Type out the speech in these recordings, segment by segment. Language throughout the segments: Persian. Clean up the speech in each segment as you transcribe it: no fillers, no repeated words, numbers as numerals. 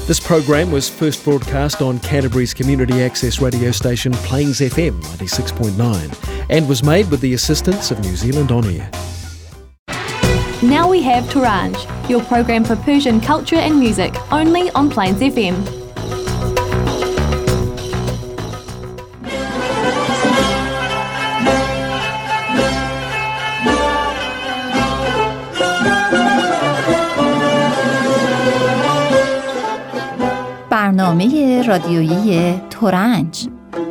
This program was first broadcast on Canterbury's community access radio station Plains FM 96.9 and was made with the assistance of New Zealand On Air. Now we have Torange, your program for Persian culture and music, only on Plains FM. برنامه رادیویی تورنج.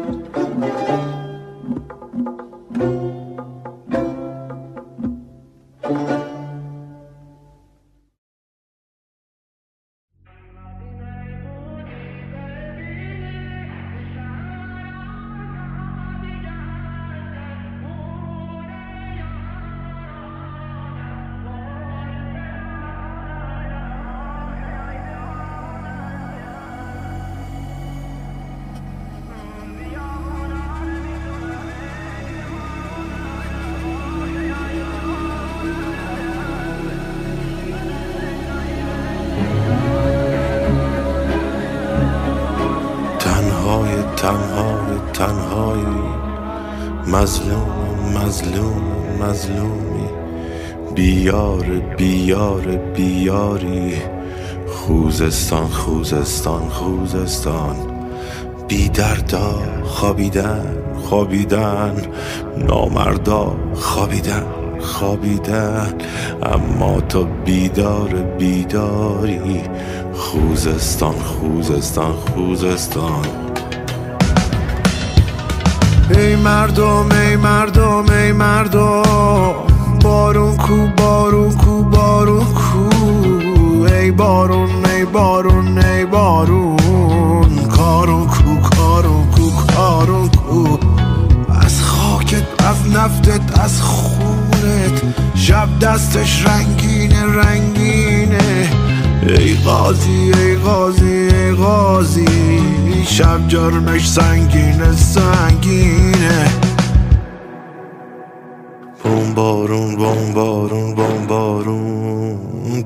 تنهایی مظلومی بیاری خوزستان بی دردا خوابیدن نامردا خوابیدن اما تو بیداری خوزستان ای مردم بارون کو ای بارون کارون کو از خاکت از نفتت از خونت شب دستش رنگینه ای غازی شب جرمش سنگینه بمبارون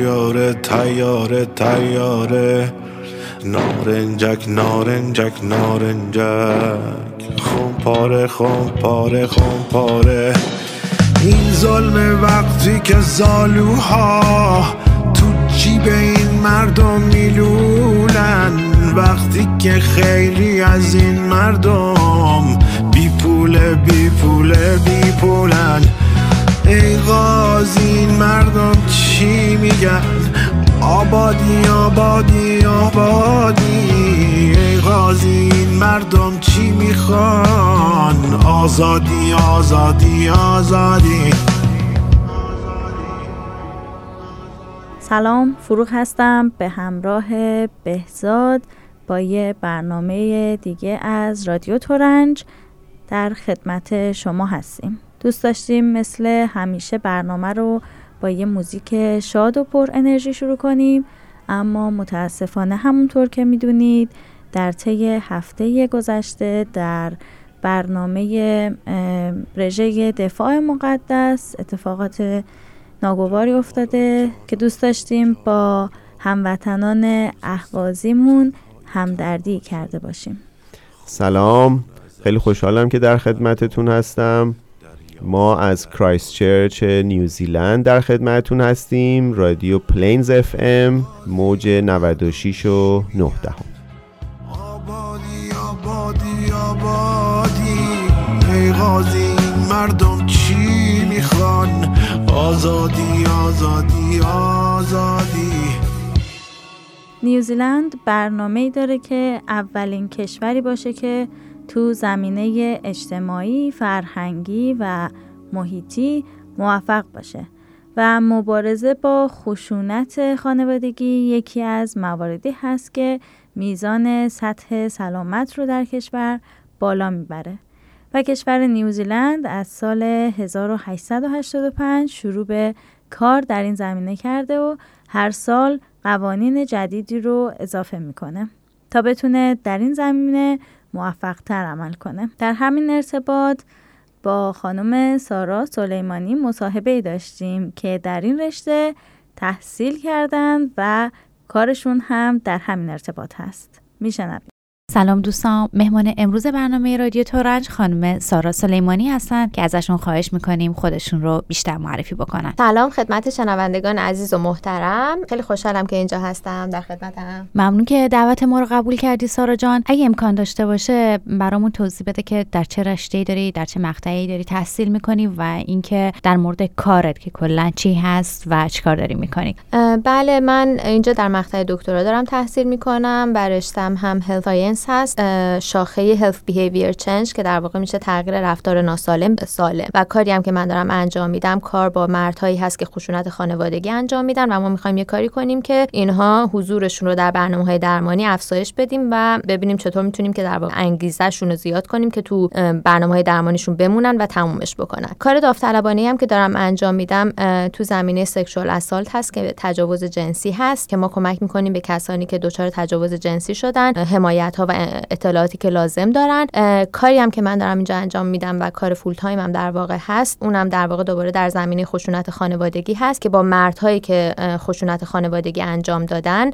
تیاره نارنجک خمپاره این ظلم وقتی که زالوها تو جیب این مردم میلولن وقتی که خیلی از این مردم بی پولن ای غازی این مردم چی میگن آبادی ای غازی این مردم چی میخوان آزادی سلام، فروغ هستم به همراه بهزاد با یه برنامه دیگه از رادیو تورنج در خدمت شما هستیم. دوست داشتیم مثل همیشه برنامه رو با یه موزیک شاد و پر انرژی شروع کنیم، اما متاسفانه همونطور که میدونید در طی هفته گذشته در برنامه رژه دفاع مقدس اتفاقات ناگواری افتاده که دوست داشتیم با هموطنان اهوازیمون همدردی کرده باشیم. سلام، خیلی خوشحالم که در خدمتتون هستم. ما از کرایستچرچ نیوزیلند در خدمتتون هستیم. رادیو پلینز اف ام موج 96 و 9 دهم. آبادی ای غازی مردم چی میخوان آزادی نیوزیلند برنامه‌ای داره که اولین کشوری باشه که تو زمینه اجتماعی، فرهنگی و محیطی موفق باشه و مبارزه با خشونت خانوادگی یکی از مواردی هست که میزان سطح سلامت رو در کشور بالا میبره و کشور نیوزیلند از سال 1885 شروع به کار در این زمینه کرده و هر سال قوانین جدیدی رو اضافه میکنه تا بتونه در این زمینه موفق تر عمل کنه. در همین ارتباط با خانم سارا سلیمانی مصاحبه‌ای داشتیم که در این رشته تحصیل کردند و کارشون هم در همین ارتباط هست. میشنویم. سلام دوستان، مهمان امروز برنامه رادیو تورنج خانم سارا سلیمانی هستن که ازشون خواهش میکنیم خودشون رو بیشتر معرفی بکنن. سلام خدمت شنوندگان عزیز و محترم، خیلی خوشحالم که اینجا هستم، در خدمتم. ممنون که دعوت ما رو قبول کردی سارا جان. اگه امکان داشته باشه برامون توضیح بده که در چه رشته‌ای داری، در چه مقطعی داری تحصیل میکنی و اینکه در مورد کارت که کلا چی هست و چیکار داری میکنی. بله، من اینجا در مقطع دکترا دارم تحصیل میکنم. رشته‌ام هم هلت ساینس هست، شاخه Health Behavior Change که در واقع میشه تغییر رفتار ناسالم به سالم. و کاری هم که من دارم انجام میدم کار با مردهایی هست که خشونت خانوادگی انجام میدن و ما میخوایم یه کاری کنیم که اینها حضورشون رو در برنامه‌های درمانی افزایش بدیم و ببینیم چطور میتونیم که در واقع انگیزه‌شون رو زیاد کنیم که تو برنامه‌های درمانیشون بمونن و تمومش بکنن. کار داوطلبانه‌ای هم که دارم انجام میدم تو زمینه سکشوال اسالت هست که تجاوز جنسی هست که ما کمک میکنیم به کسانی که دچار تجاوز جنسی شدن، حمایت‌ها و اطلاعاتی که لازم دارن. کاری هم که من دارم اینجا انجام میدم و کار فول تایم هم در واقع هست، اونم در واقع دوباره در زمینه خشونت خانوادگی هست که با مردهایی که خشونت خانوادگی انجام دادن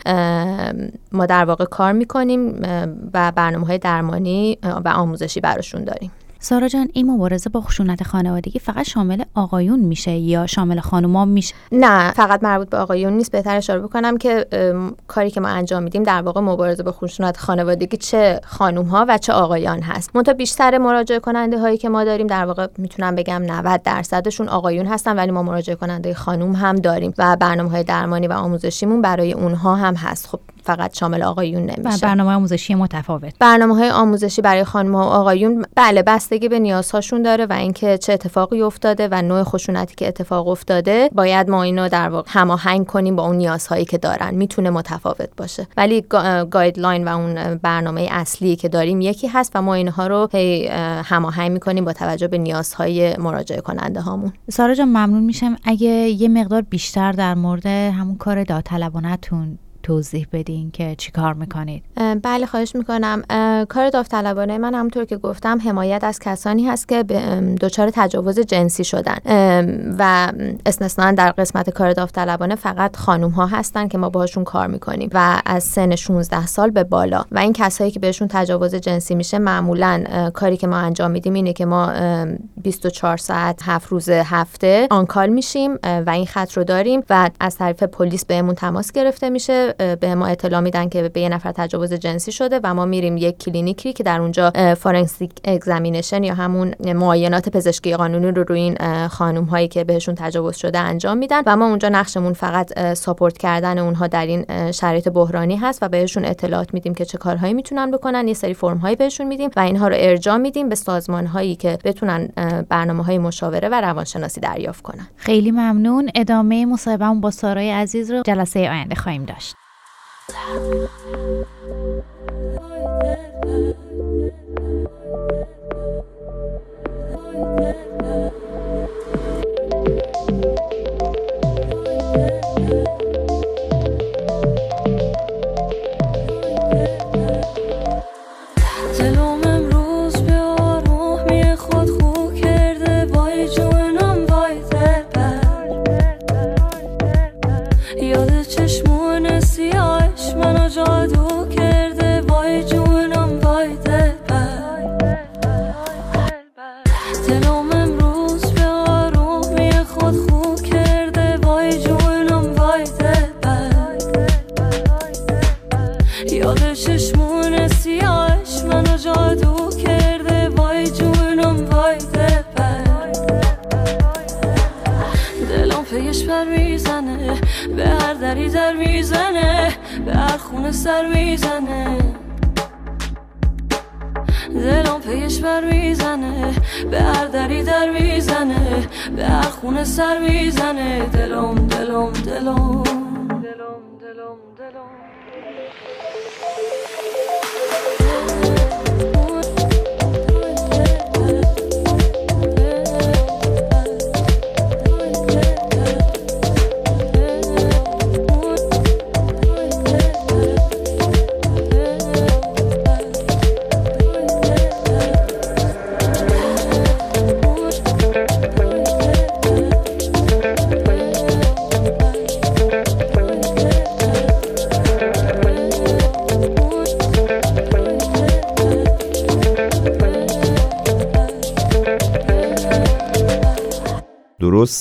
ما در واقع کار میکنیم و برنامه‌های درمانی و آموزشی براشون داریم. سارا جان، این مبارزه با خشونت خانوادگی فقط شامل آقایون میشه یا شامل خانوما میشه؟ نه، فقط مربوط به آقایون نیست. بهتر اشاره بکنم که کاری که ما انجام میدیم در واقع مبارزه با خشونت خانوادگی چه خانوم‌ها و چه آقایان هست. منتها بیشتر مراجعه کننده هایی که ما داریم در واقع میتونم بگم 90% آقایون هستن، ولی ما مراجعه کننده خانوم هم داریم و برنامه‌های درمانی و آموزشیمون برای اونها هم هست. خب فقط شامل آقایون نمیشه. و برنامه آموزشی متفاوت. برنامه‌های آموزشی برای خانم‌ها و آقایون بله بستگی به نیازهاشون داره و اینکه چه اتفاقی افتاده و نوع خشونتی که اتفاق افتاده باید ما اینو در واقع هماهنگ کنیم با اون نیازهایی که دارن. میتونه متفاوت باشه ولی گایدلاین و اون برنامه اصلی که داریم یکی هست و ما اینها رو هماهنگ می‌کنیم با توجه به نیازهای مراجعه کننده هامون. سارا جان، ممنون میشم اگه یه مقدار بیشتر در مورد همون کار داوطلبانه‌تون توضیح بدین که چی کار میکنید. بله خواهش میکنم. کار داوطلبانه من همونطور که گفتم حمایت از کسانی هست که دچار تجاوز جنسی شدن و استثناً در قسمت کار داوطلبانه فقط خانوم ها هستن که ما باهاشون کار میکنیم و از سن 16 سال به بالا. و این کسایی که بهشون تجاوز جنسی میشه معمولاً کاری که ما انجام میدیم اینه که ما 24 ساعت 7 روز هفته آنکال میشیم و این خط رو داریم و از طرف پلیس بهمون تماس گرفته میشه، به ما اطلاع میدن که به یه نفر تجاوز جنسی شده و ما میریم یک کلینیکی که در اونجا فورنسیک اگزامینیشن یا همون معاینات پزشکی قانونی رو روی این خانم هایی که بهشون تجاوز شده انجام میدن و ما اونجا نقشمون فقط ساپورت کردن اونها در این شرایط بحرانی هست و بهشون اطلاعات میدیم که چه کارهایی میتونن بکنن. یه سری فرم هایی بهشون میدیم و اینها رو ارجاع میدیم به سازمان هایی که بتونن برنامه‌های مشاوره و روانشناسی دریافت کنن. خیلی ممنون. ادامه مصاحبهمون با سارای عزیز رو جلسه آینده خواهیم داشت. دلم پیش بر میزنه به هر دری در میزنه به هر خونه سر میزنه دلم دلم دلم دلم دلم دلم درست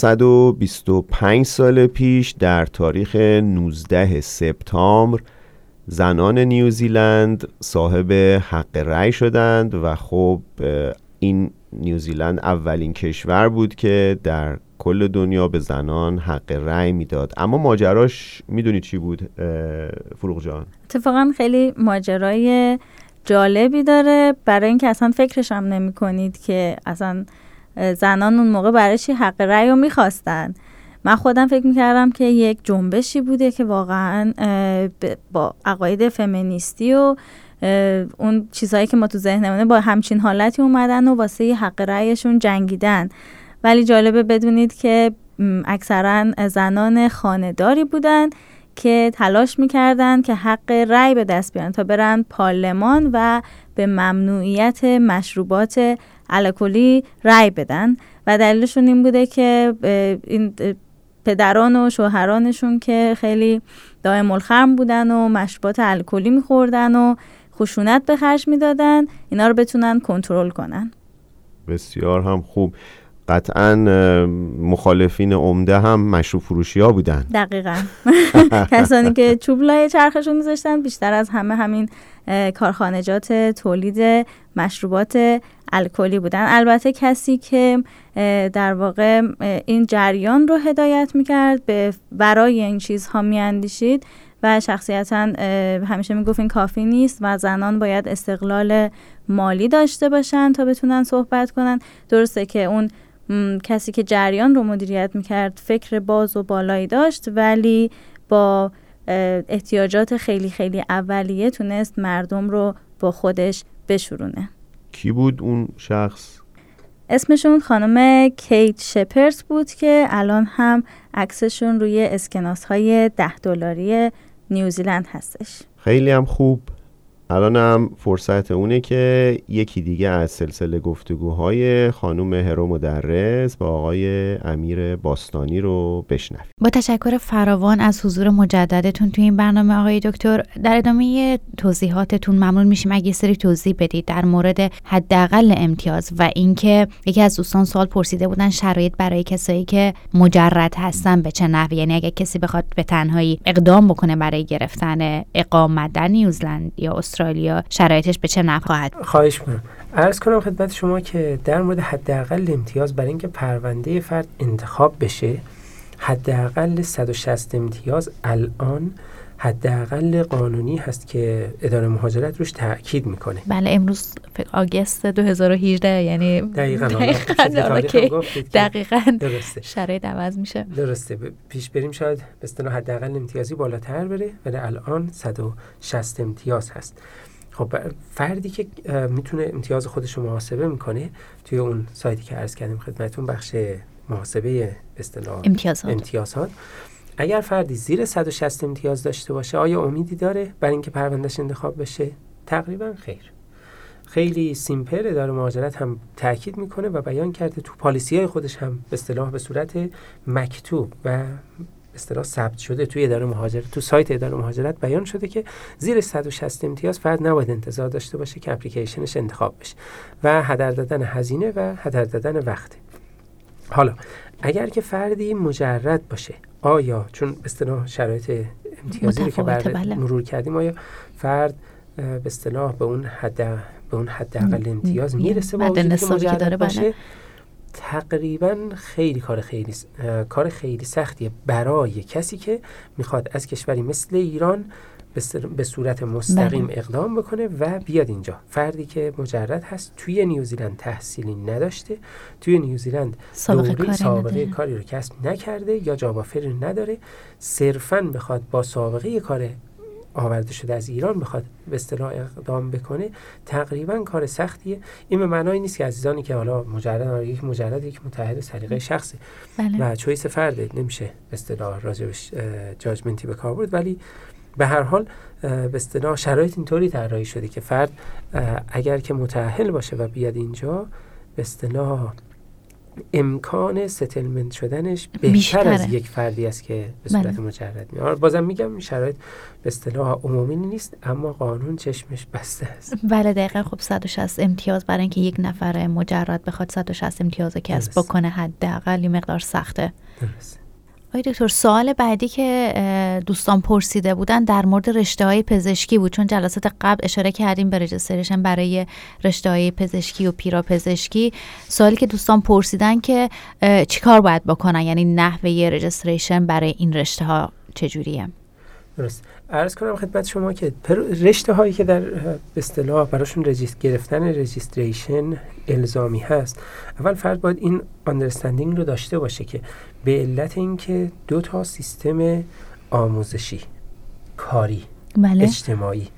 125 سال پیش در تاریخ 19 سپتامبر زنان نیوزیلند صاحب حق رأی شدند و خب این نیوزیلند اولین کشور بود که در کل دنیا به زنان حق رأی میداد. اما ماجراش میدونی چی بود فروغ جان؟ اتفاقا خیلی ماجرای جالبی داره، برای اینکه اصلا فکرش هم نمی کنید که اصلا زنان اون موقع برای چی حق رأی رو میخواستن. من خودم فکر میکردم که یک جنبشی بوده که واقعا با عقاید فمینیستی و اون چیزهایی که ما تو ذهنمونه با همچین حالتی اومدن و واسه حق رأیشون جنگیدن. ولی جالبه بدونید که اکثرا زنان خانه‌داری بودن که تلاش میکردن که حق رأی به دست بیارن تا برن پارلمان و به ممنوعیت مشروبات الکلی رأی بدن و دلیلشون این بوده که این پدران و شوهرانشون که خیلی دائم الخمر بودن و مشروبات الکلی میخوردن و خشونت به خرج میدادن، اینا رو بتونن کنترل کنن. بسیار هم خوب. قطعاً مخالفین عمده هم مشروب فروشی ها بودن. دقیقاً. کسانی که چوب لای چرخشون میذاشتن بیشتر از همه همین کارخانجات تولید مشروبات الکلی بودن. البته کسی که در واقع این جریان رو هدایت میکرد به برای این چیزها میاندیشید و شخصیتاً همیشه میگفت این کافی نیست و زنان باید استقلال مالی داشته باشن تا بتونن صحبت کنن. درسته که اون کسی که جریان رو مدیریت میکرد فکر باز و بالایی داشت، ولی با احتیاجات خیلی خیلی اولیه تونست مردم رو با خودش بشورونه. کی بود اون شخص؟ اسمشون خانم کیت شپرز بود که الان هم عکسشون روی اسکناس های $10 نیوزیلند هستش. خیلی هم خوب. الان هم فرصت اونه که یکی دیگه از سلسله گفتگوهای خانم هرو مدرس با آقای امیر باستانی رو بشنویم. با تشکر فراوان از حضور مجددتون توی این برنامه آقای دکتر. در ادامه توضیحاتتون ممنون میشیم اگه سری توضیح بدید در مورد حداقل امتیاز و اینکه یکی از دوستان سوال پرسیده بودن شرایط برای کسایی که مجرد هستن به چه نحوی، یعنی اگه کسی بخواد به تنهایی اقدام بکنه برای گرفتن اقامت در نیوزلند یا استرالیا شرایطش به چه نحو خواهد؟ خواهش می‌کنم. عرض کنم خدمت شما که در مورد حداقل امتیاز برای اینکه پرونده فرد انتخاب بشه، حداقل 160 امتیاز الان حداقل قانونی هست که اداره مهاجرت روش تاکید میکنه. بله امروز آگوست 2018 یعنی دقیقاً درسته. شرایط عوض میشه. درسته. پیش بریم شاید به اصطلاح حداقل امتیازی بالاتر بره، ولی الان 160 امتیاز هست. خب فردی که میتونه امتیاز خودش رو محاسبه میکنه توی اون سایتی که عرض کردیم خدمتتون، بخش محاسبه به اصطلاح امتیازات، اگر فردی زیر 160 امتیاز داشته باشه آیا امیدی داره برای اینکه پروندهش انتخاب بشه؟ تقریبا خیر. خیلی سیمپل اداره مهاجرت هم تاکید میکنه و بیان کرده تو پالیسی‌های خودش هم به اصطلاح به صورت مکتوب و به اصطلاح ثبت شده توی اداره مهاجرت، تو سایت اداره مهاجرت بیان شده که زیر 160 امتیاز فرد نباید انتظار داشته باشه که اپلیکیشنش انتخاب بشه و هدر دادن هزینه و هدر دادن وقت. حالا اگر که فردی مجرد باشه، آیا چون به اصطلاح شرایط امتیازی رو که مرور کردیم، آیا فرد به اصطلاح به اون حداقل امتیاز میرسه با وجودی که مجرد باشه؟ تقریبا خیلی کار خیلی سختیه برای کسی که میخواد از کشوری مثل ایران به صورت مستقیم اقدام بکنه و بیاد اینجا. فردی که مجرد هست، توی نیوزیلند تحصیلی نداشته، توی نیوزیلند سابقه کاری رو کسب نکرده یا جاب آفری نداره، صرفاً بخواد با سابقه کار آورده شده از ایران بخواد به اصطلاح اقدام بکنه، تقریبا کار سختیه. این به معنای نیست که عزیزانی که حالا یک متحد سلیقه شخصی و چویس فرد نمیشه به اصطلاح راجبش جاجمنتی به کار برد، ولی به هر حال به اصطلاح شرایط اینطوری طراحی شده که فرد اگر که متأهل باشه و بیاد اینجا به اصطلاح امکان ستلمنت شدنش بهتر از یک فردی است که به صورت مجرد میاد. بازم میگم شرایط به اصطلاح عمومی نیست، اما قانون چشمش بسته است. بله دقیقاً. خب 160 امتیاز برای اینکه یک نفر مجرد بخواد 160 امتیاز کسب بکنه حداقل یه مقدار سخته. درست. آقای دکتر، سوال بعدی که دوستان پرسیده بودن در مورد رشته‌های پزشکی بود، چون جلسات قبل اشاره کردیم به رجیستریشن برای رشته‌های پزشکی و پیراپزشکی. سوالی که دوستان پرسیدن که چیکار باید بکنن، یعنی نحوه رجیستریشن برای این رشته‌ها چجوریه؟ درست. عرض کنم خدمت شما که رشته هایی که در به اصطلاح براشون گرفتن رجیستریشن الزامی هست، اول فرد باید این آندرستندینگ رو داشته باشه که به علت اینکه 2 سیستم آموزشی، کاری، اجتماعی،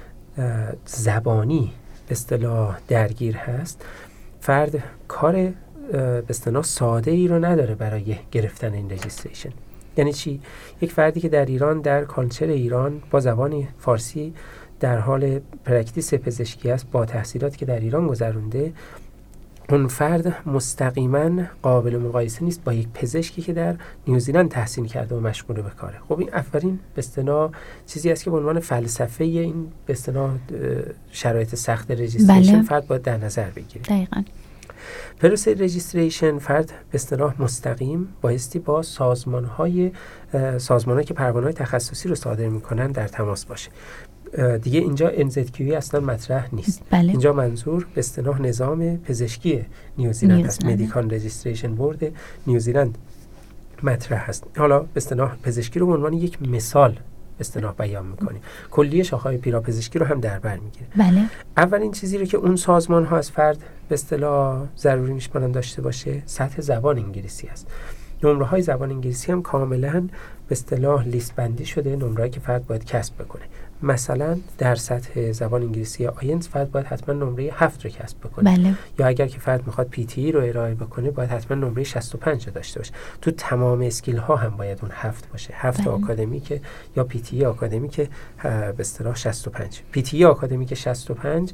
زبانی به اصطلاح درگیر هست، فرد کار به اصطلاح ساده ای رو نداره برای گرفتن این رجیستریشن. یعنی چی؟ یک فردی که در ایران، در کالچر ایران با زبان فارسی در حال پرکتیس پزشکی است، با تحصیلاتی که در ایران گذرونده، اون فرد مستقیما قابل مقایسه نیست با یک پزشکی که در نیوزیلند تحصیل کرده و مشغول به کاره. خب این اولین به اصطلاح چیزی است که به عنوان فلسفه این به اصطلاح شرایط سخت رجیستریشن فرد باید در نظر بگیره. دقیقاً. پروسه رجیستریشن فرد به اصطلاح مستقیم بایستی با سازمان‌هایی که پروانه‌های تخصصی رو صادر می‌کنن در تماس باشه. دیگه اینجا NZQE اصلا مطرح نیست. اینجا منظور به اصطلاح نظام پزشکی نیوزیلند است. مدیکال رجیستریشن بورد نیوزیلند مطرح است. حالا به اصطلاح پزشکی رو به عنوان یک مثال اصطلاح بیان میکنیم. کلیه شاخه‌های پیراپزشکی رو هم در بر میگیره. بله. اولین چیزی رو که اون سازمان ها از فرد به اصطلاح ضروری میشمارن داشته باشه سطح زبان انگلیسی است. نمره های زبان انگلیسی هم کاملا به اصطلاح لیست بندی شده، نمره‌ای که فرد باید کسب بکنه. مثلا در سطح زبان انگلیسی آینز فرد باید حتما نمره 7 رو کسب بکنه. بله. یا اگر که فرد میخواد PTE رو ارائه بکنه باید حتما نمره 65 رو داشته باشه. تو تمام اسکیل ها هم باید اون 7 باشه. 7 آکادمیک یا PTE آکادمیک به اصطلاح 65. PTE آکادمیک 65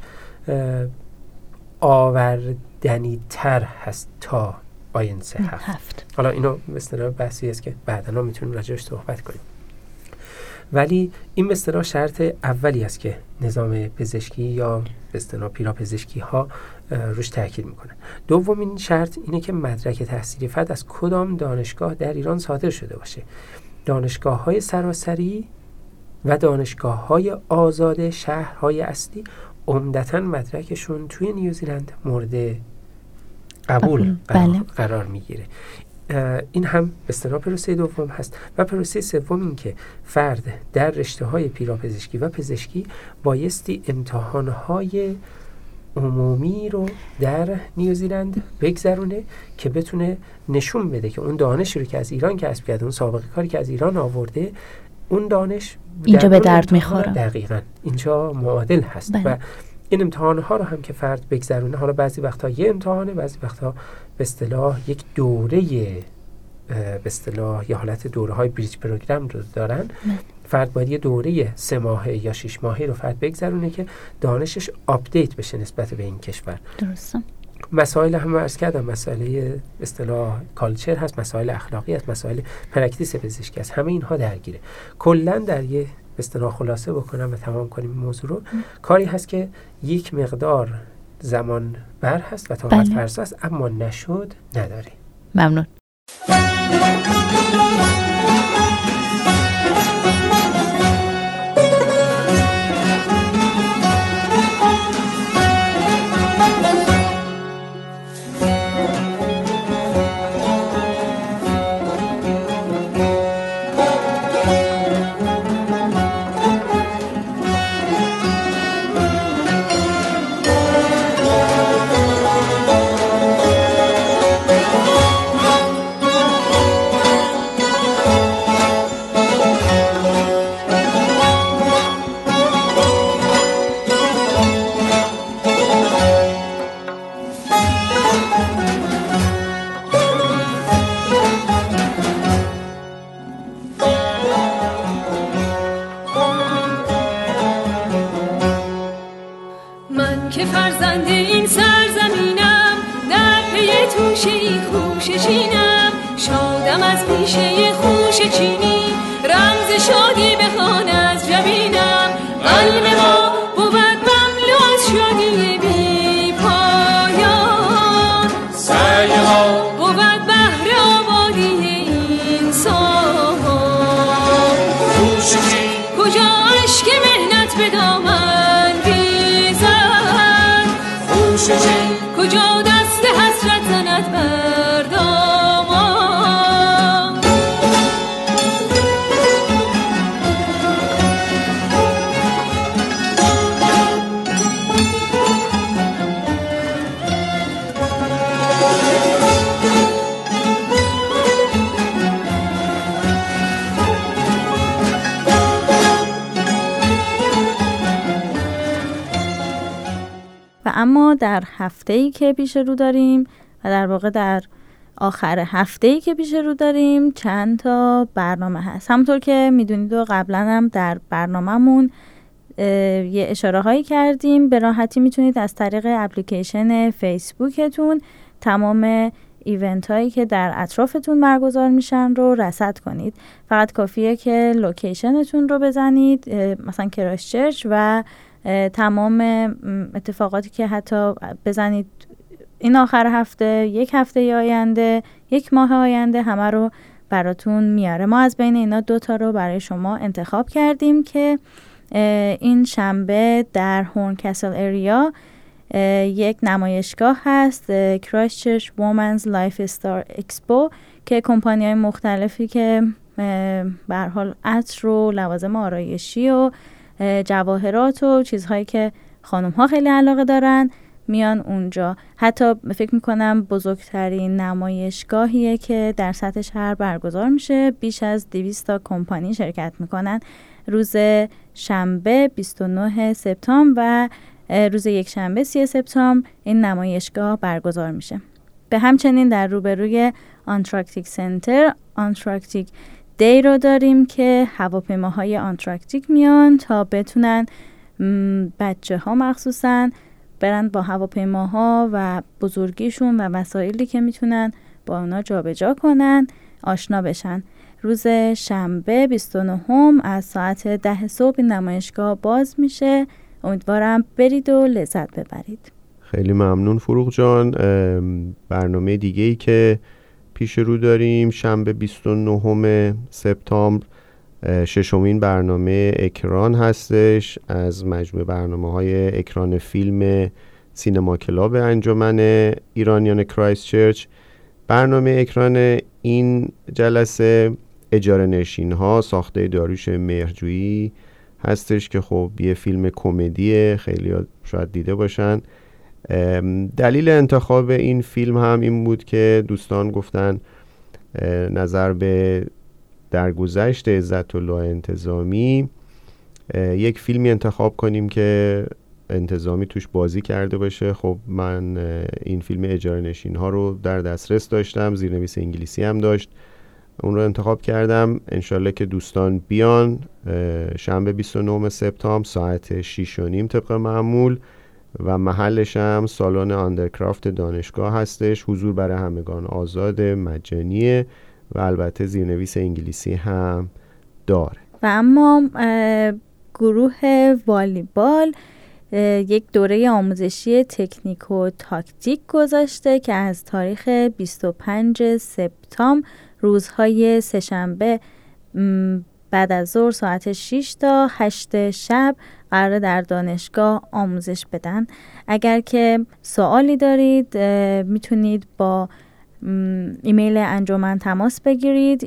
آوردنی تر هست تا آینز 7. حالا اینو به اصطلاح بحثی است که بعداً میتونیم راجعش صحبت کنیم. ولی این به اصطلاح شرط اولی است که نظام پزشکی یا به اصطلاح پیراپزشکی ها روش تاکید میکنن. دومین شرط اینه که مدرک تحصیلی فرد از کدام دانشگاه در ایران صادر شده باشه. دانشگاه‌های سراسری و دانشگاه‌های آزاد شهرهای اصلی عمدتاً مدرکشون توی نیوزیلند مورد قبول قرار میگیره. این هم به اصطلاح پروسه دوم هست. و پروسه سوم این که فرد در رشته‌های پیراپزشکی و پزشکی بایستی امتحان‌های عمومی رو در نیوزیلند بگذرونه که بتونه نشون بده که اون دانشی رو که از ایران کسب کرده، اون سابقه کاری که از ایران آورده، اون دانش اینجا به درد میخوره. دقیقاً اینجا معادل هست. و این امتحان‌ها رو هم که فرد بگذرونه، حالا بعضی وقتا یه امتحانه، بعضی وقتا به اصطلاح یک دوره به اصطلاح یه حالت دوره‌های بریج پروگرام رو دارن. فرد باید یه دوره 3 ماهه یا 6 ماهه رو فرد بگذرونه که دانشش آپدیت بشه نسبت به این کشور. درسته. مسائل هم عرض کردم، مسئله اصطلاح کالچر هست، مسائل اخلاقی هست، مسائل پرکتیس پزشکی هست، همه اینها درگیره. کلا در یه اصطلاح خلاصه بکنم و تمام کنیم موضوع رو، کاری هست که یک مقدار زمان بر هست و طاقت فرسا است، اما نشد نداره. ممنون. من که فرزند این سرزمینم، در پی توشه خوش چینم، شادم از پیشه خوش چینی، رمز شادی بخوان از جبینم. قلب ما بود مملو از شادی بی پایان، سعی ها بود بهر آبادی این سامان. کجا عشق مهنت به دامن بیزد، کجا دست حسرت زند بر دامان. و اما در هفته‌ای که پیش رو داریم و در واقع در آخر هفته‌ای که پیش رو داریم چند تا برنامه هست. همونطور که میدونید و قبلا هم در برنامه‌مون یه اشاره هایی کردیم، به راحتی میتونید از طریق اپلیکیشن فیسبوکتون تمام ایونت هایی که در اطرافتون برگزار میشن رو رصد کنید. فقط کافیه که لوکیشنتون رو بزنید، مثلا کرایستچرچ، و تمام اتفاقاتی که حتی بزنید این آخر هفته، یک هفته آینده، یک ماه آینده، همه رو براتون میاره. ما از بین اینا 2 تا رو برای شما انتخاب کردیم که این شنبه در هورنکسل اریا یک نمایشگاه هست، کرایستچرچ وومنز لایف استار اکسپو، که کمپانی‌های مختلفی که به هر حال عطر و لوازم آرایشی و جواهرات و چیزهایی که خانم‌ها خیلی علاقه دارن میان اونجا. حتی فکر میکنم بزرگترین نمایشگاهیه که در سطح شهر برگزار میشه، بیش از 200 تا کمپانی شرکت میکنن. روز شنبه 29 سپتامبر و روز یک شنبه 30 سپتامبر این نمایشگاه برگزار میشه. به همچنین در روبروی آنتراکتیک سنتر آنتراکتیک دی رو داریم که هواپیماهای آنتراکتیک میان تا بتونن بچه ها مخصوصا برن با هواپیماها و بزرگیشون و وسایلی که میتونن با اونا جابجا کنن آشنا بشن. روز شنبه 29 از ساعت 10 صبح این نمایشگاه باز میشه. امیدوارم برید و لذت ببرید. خیلی ممنون فروغ جان. برنامه دیگه‌ای که پیش رو داریم شنبه 29 سپتامبر، 6مین برنامه اکران هستش از مجموعه برنامه‌های اکران فیلم سینما کلاب انجمن ایرانیان کرایستچرچ. برنامه اکران این جلسه اجاره نشین ها ساخته داریوش مهرجویی هستش که خب یه فیلم کمدیه، خیلی شاید دیده باشن. دلیل انتخاب این فیلم هم این بود که دوستان گفتن نظر به درگذشت عزت الله انتظامی یک فیلمی انتخاب کنیم که انتظامی توش بازی کرده باشه. خب من این فیلم اجاره نشین ها رو در دسترس داشتم، زیرنویس انگلیسی هم داشت، اون رو انتخاب کردم. انشالله که دوستان بیان شنبه 29 سپتامبر ساعت 6:30 طبق معمول و محلش هم سالن آندرکرافت دانشگاه هستش. حضور برای همگان آزاد، مجانیه و البته زیرنویس انگلیسی هم داره. و اما گروه والیبال یک دوره آموزشی تکنیک و تاکتیک گذاشته که از تاریخ 25 سپتامبر روزهای سه‌شنبه بعد از ظهر ساعت 6 تا 8 شب قرار در دانشگاه آموزش بدن. اگر که سوالی دارید میتونید با ایمیل انجمن تماس بگیرید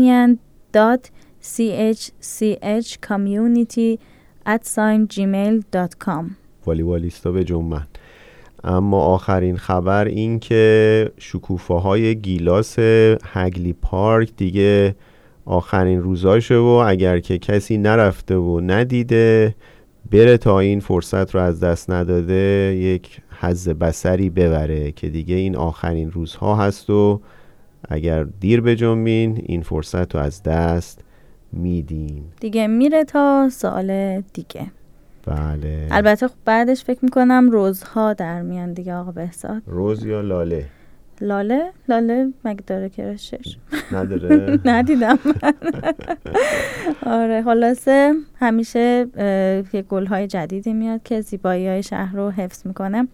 iranian.chchcommunity@gmail.com. والیبالیستا به جنبن. اما آخرین خبر این که شکوفه‌های گیلاس هگلی پارک دیگه آخرین روزاشه و اگر که کسی نرفته و ندیده بره تا این فرصت رو از دست نداده یک حظ بصری ببره که دیگه این آخرین روزها هست و اگر دیر بجنبین این فرصت رو از دست میدین. دیگه میره تا سال دیگه. بله. البته خب بعدش فکر میکنم روزها در میان دیگه آقا بهزاد. روز یا لاله؟ لاله مگه داره کرشش؟ نداره؟ ندیدم من. آره خلاصه همیشه یه گل‌های جدیدی میاد که زیبایی‌های شهر رو حفظ میکنه.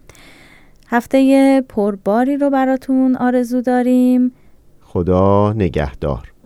هفته پرباری رو براتون آرزو داریم. خدا نگهدار.